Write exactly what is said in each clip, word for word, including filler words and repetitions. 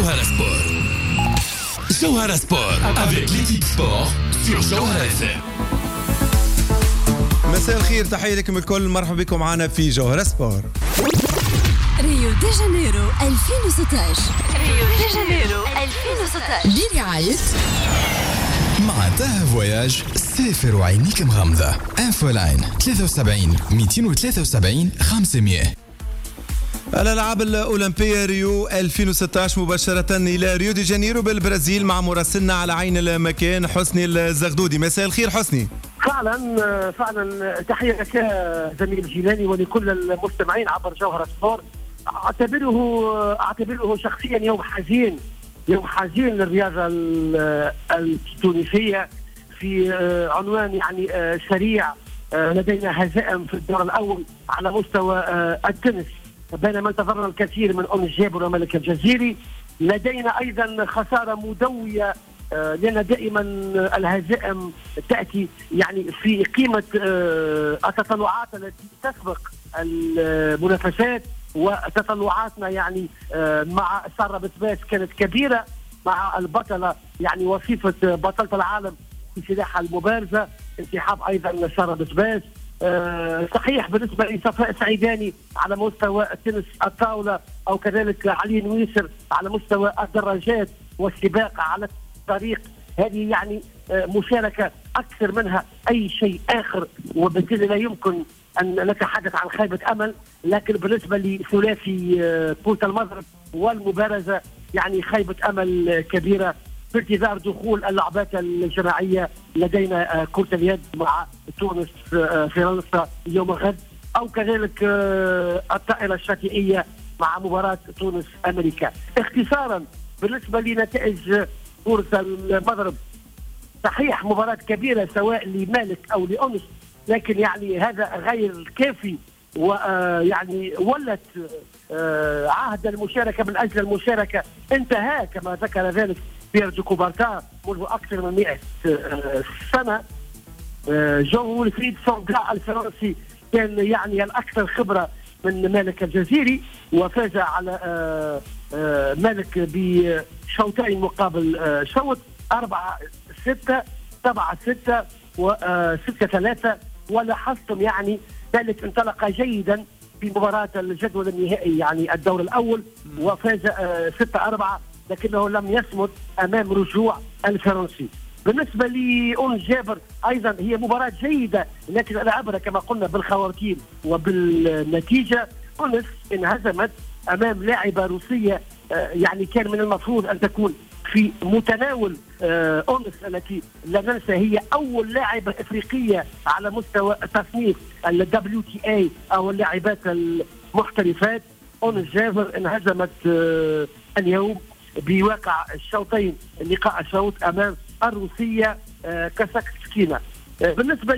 Jawhara Sport. Jawhara Sport avec l'équipe sport sur Jawhara إف إم. مساء الخير، تحية لكم الكل، مرحبا بكم معنا في جوهرة سبور. ريو دي جانيرو ألفين وستة عشر. ريو دي جانيرو ألفين وستة عشر برعاية مع تاه فواياج. سافر وعينيك مغمضة. انفولاين ثلاثة وسبعين مئتين وثلاثة وسبعين خمسمية. الألعاب الأولمبية ريو ألفين وستة عشر مباشرة إلى ريو دي جانيرو بالبرازيل مع مراسلنا على عين المكان حسني الزغدودي. مساء الخير حسني. فعلا فعلا تحية لك زميل الجيلاني ولكل المستمعين عبر جوهرة سبور. اعتبره اعتبره شخصيا يوم حزين، يوم حزين للرياضة التونسية في عنوان يعني سريع. لدينا هزائم في الدور الأول على مستوى التنس، بينما انتظرنا الكثير من أم الجابر وملك الجزيري. لدينا أيضا خسارة مدوية، لأن دائما الهزائم تأتي يعني في قيمة التطلعات التي تسبق المنافسات، وتطلعاتنا يعني مع سارة بسباس كانت كبيرة، مع البطلة يعني وصيفة بطلة العالم في سلاح المبارزة، انسحاب أيضا سارة بسباس. أه صحيح بالنسبة لصفاء سعيداني على مستوى التنس الطاولة، أو كذلك علي نويسر على مستوى الدراجات والسباق على الطريق، هذه يعني أه مشاركة أكثر منها أي شيء آخر، وبالتالي لا يمكن أن نتحدث عن خيبة أمل. لكن بالنسبة لثلاثي أه كرة المضرب والمبارزة يعني خيبة أمل كبيرة في انتظار دخول اللعبات الجماعية. لدينا كرة اليد مع تونس فرنسا يوم الغد، أو كذلك الطائرة الشاطئية مع مباراة تونس أمريكا. اختصارا بالنسبة لنتائج كرة المضرب، صحيح مباراة كبيرة سواء لمالك أو لأنس، لكن يعني هذا غير كافي، ويعني ولت عهد المشاركة من أجل المشاركة انتهى كما ذكر ذلك بيير دو كوبرتا منذ أكثر من مئة سنة. جو ويلفريد سونغا الفرنسي كان يعني الأكثر خبرة من مالك الجزيري، وفاز على مالك بشوطين مقابل شوط، أربعة ستة سبعة ستة وستة ثلاثة. ولاحظتم يعني ذلك انطلق جيدا في مباراة الجدول النهائي يعني الدور الأول، وفاز ستة أربعة، لكنه لم يصمد أمام رجوع الفرنسي. بالنسبة لأم جابر أيضا هي مباراة جيدة، لكن العبرة كما قلنا بالخواتيم وبالنتيجة. أنس انهزمت أمام لاعبة روسية يعني كان من المفروض أن تكون في متناول أنس، التي لا ننسى هي أول لاعبة إفريقية على مستوى تصنيف ال دبليو تي إيه أو اللاعبات المحترفات. أنس جابر انهزمت اليوم بواقع الشوطين، اللقاء الشوط أمام الروسية كازاكسكينا. بالنسبة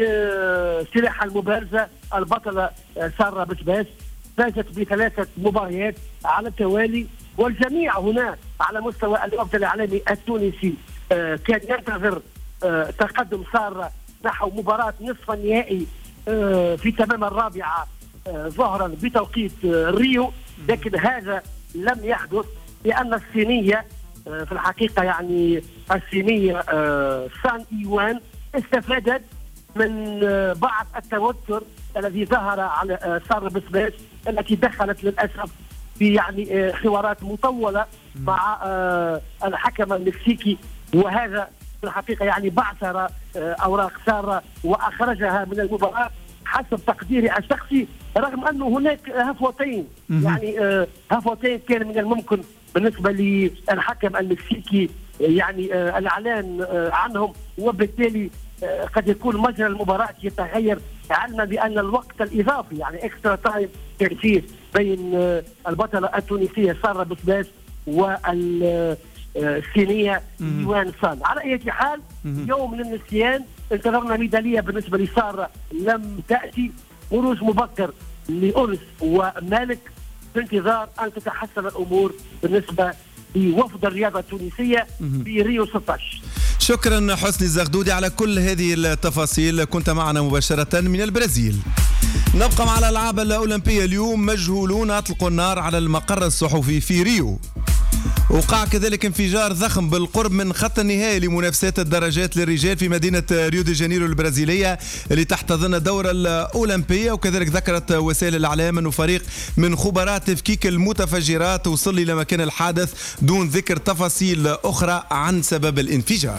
لسلاح المبارزة، البطلة سارة بسباس فازت بثلاثة مباريات على التوالي، والجميع هنا على مستوى الوفد الإعلامي التونسي كان ينتظر تقدم سارة نحو مباراة نصف النهائي في تمام الرابعة ظهرا بتوقيت ريو، لكن هذا لم يحدث، لأن الصينية في الحقيقة يعني الصينية سان إيوان استفادت من بعض التوتر الذي ظهر على سارة بسباس، التي دخلت للأسف في يعني حوارات مطولة مع الحكم المكسيكي، وهذا في الحقيقة يعني بعثر أوراق سارة وأخرجها من المباراة حسب تقديري الشخصي، رغم أنه هناك هفوتين يعني هفوتين كان من الممكن بالنسبة للحكم المكسيكي يعني الإعلان عنهم، وبالتالي قد يكون مجرى المباراة يتغير، علما بأن الوقت الإضافي يعني إكسترا تايم كان فيه بين البطلة التونسية سارة بسباس والصينية يوان سان. على أي حال يوم من النسيان، انتظرنا ميدالية بالنسبة لسارة لم تأتي، خروج مبكر لأنس ومالك في انتظار أن تتحسن الأمور بالنسبة لوفد الرياضة التونسية في ريو ستة عشر. شكرا حسني الزغدودي على كل هذه التفاصيل، كنت معنا مباشرة من البرازيل. نبقى مع الألعاب الأولمبية. اليوم مجهولون أطلقوا النار على المقر الصحفي في ريو، وقع كذلك انفجار ضخم بالقرب من خط النهائي لمنافسات الدرجات للرجال في مدينة ريو دي جانيرو البرازيلية اللي تحتضن الدورة الأولمبية. وكذلك ذكرت وسائل الإعلام أنه فريق من خبراء تفكيك المتفجرات وصل إلى مكان الحادث دون ذكر تفاصيل أخرى عن سبب الانفجار.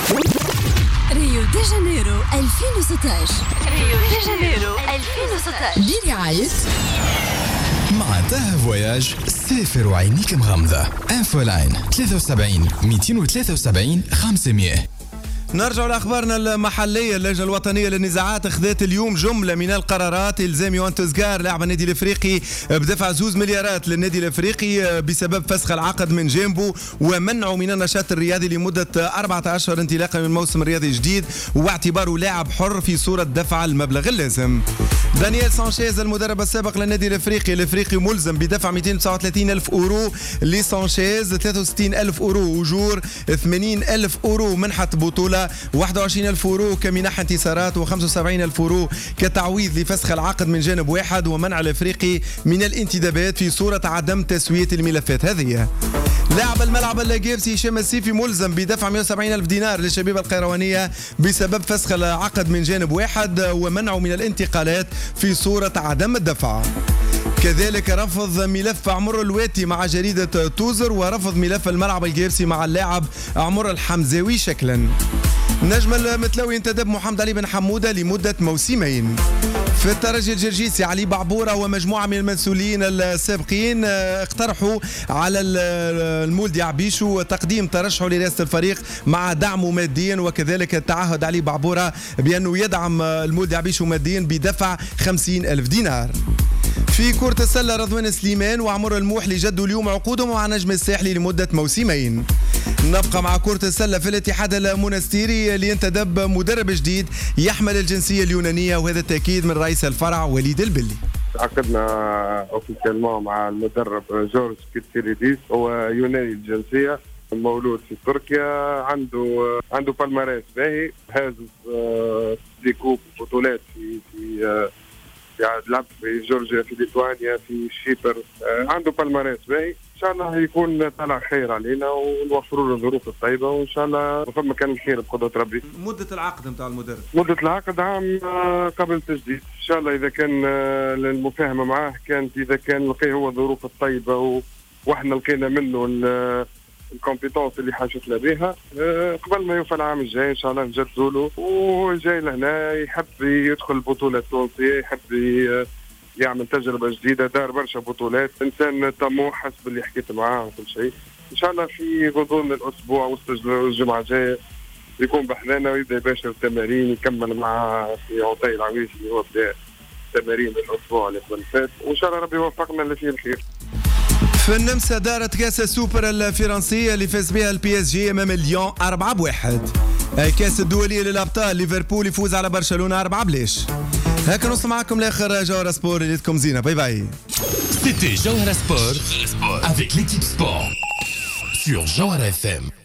ريو دي جانيرو ألفين وستة عشر. ريو دي جانيرو ألفين وستة عشر برعاية مع تاه فواياج سافر وعينيك مغمضة. انفولاين ثلاثة وسبعين مئتين وثلاثة وسبعين خمسمائة. نرجع لأخبارنا المحلية. اللجنة الوطنية للنزاعات أخذت اليوم جملة من القرارات إلزام يوان توزغار لاعب النادي الإفريقي بدفع زوز مليارات للنادي الإفريقي بسبب فسخ العقد من جانبه ومنعه من النشاط الرياضي لمدة أربعة أشهر انطلاقا من موسم رياضي جديد واعتباره لاعب حر في صورة دفع المبلغ اللازم. دانيال سانشيز المدرب السابق للنادي الإفريقي الإفريقي ملزم بدفع مئتين وتسعة وثلاثين ألف أورو لسانشيز، ثلاثة وستين ألف أورو أجور، ثمانين ألف أورو منحة بطولة، واحد وعشرين ألف أورو كمنح انتصارات، وخمسة وسبعين ألف أورو كتعويض لفسخ العقد من جانب واحد ومنع الإفريقي من الانتدابات في صورة عدم تسوية الملفات هذه. لاعب الملعب اللاجيبسي هشام السيفي ملزم بدفع مئة وسبعين ألف دينار للشبيبة القيروانية بسبب فسخ العقد من جانب واحد ومنعه من الانتقالات في صورة عدم الدفع. كذلك رفض ملف عمر الواتي مع جريدة توزر ورفض ملف الملعب الجيبسي مع اللاعب عمر الحمزاوي شكلا. نجم المتلوي انتدب محمد علي بن حمودة لمدة موسمين. في الترجي الجرجيسي علي بعبورة ومجموعة من المسؤولين السابقين اقترحوا على المولدي عبيشو تقديم ترشحه لرئاسة الفريق مع دعمه ماديا، وكذلك تعهد علي بعبورة بأنه يدعم المولدي عبيشو ماديا بدفع خمسين ألف دينار. في كرة السلة رضوان سليمان وعمر الموحلي جدوا اليوم عقودهم مع نجم الساحلي لمدة موسمين. نبقى مع كرة السلة في الاتحاد المونستيري لينتدب مدرب جديد يحمل الجنسية اليونانية، وهذا التأكيد من رئيس الفرع وليد البلي. عقدنا اوفيسيلمون مع المدرب جورج كيتسيريديس، هو يوناني الجنسية مولود في تركيا، عنده عنده بالماريس باهي، هاز دي كوب بطولات في في يعني لعب في جورجيا في ليتوانيا في شيبر، عنده بالماريس باهي. ان شاء الله يكون طلع خير علينا ونوفروا له الظروف الطيبه وان شاء الله فما كان الخير بقدره ربي. مده العقد نتاع المدرب؟ مده العقد عام قبل التجديد ان شاء الله، اذا كان المفاهمه معاه كانت، اذا كان لقيه هو الظروف الطيبه واحنا لقينا منه الكومبيتونس اللي حاجتنا بها قبل ما يوفى العام الجاي ان شاء الله نجدوا له. وهو جاي لهنا يحب يدخل البطوله التونسيه، يحب يعمل تجربه جديده، دار برشا بطولات، انسان طموح حسب اللي حكيت معاه وكل شيء. ان شاء الله في غضون الاسبوع وسط الجمعه الجايه يكون بحذانا ويبدا يباشر التمارين، يكمل مع في عطي العويش اللي هو بدا تمارين الاسبوع اللي قبل فات، وان شاء الله ربي يوفقنا اللي فيه الخير. في النمسا دارت كاس السوبر الفرنسية اللي فاز بها البي اس جي امام ليون أربعة بواحد. الكاس الدولية للابطال ليفربول يفوز على برشلونة أربعة بلاش. هكا نوصل معكم لاخر جوهرة سبور، ليلتكم زينة، باي باي. C'était Jawhara Sport avec l'équipe sport sur Jawhara F M.